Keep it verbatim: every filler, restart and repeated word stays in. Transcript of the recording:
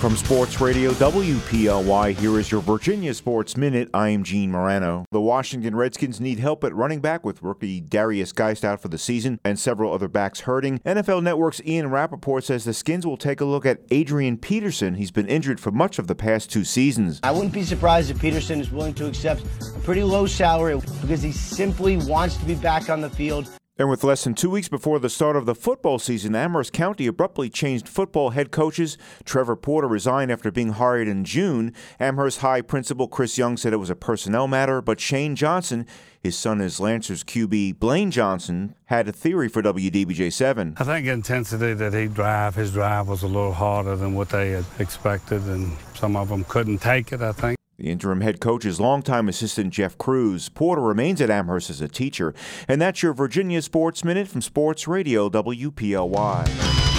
From Sports Radio W P L Y, here is your Virginia Sports Minute. I am Gene Morano. The Washington Redskins need help at running back with rookie Darius Geist out for the season and several other backs hurting. N F L Network's Ian Rappaport says the Skins will take a look at Adrian Peterson. He's been injured for much of the past two seasons. I wouldn't be surprised if Peterson is willing to accept a pretty low salary because he simply wants to be back on the field. And with less than two weeks before the start of the football season, Amherst County abruptly changed football head coaches. Trevor Porter resigned after being hired in June. Amherst High principal Chris Young said it was a personnel matter, but Shane Johnson, his son is Lancers Q B Blaine Johnson, had a theory for W D B J seven. I think the intensity that he drive, his drive was a little harder than what they had expected, and some of them couldn't take it, I think. The interim head coach is longtime assistant Jeff Cruz. Porter remains at Amherst as a teacher. And that's your Virginia Sports Minute from Sports Radio W P L Y.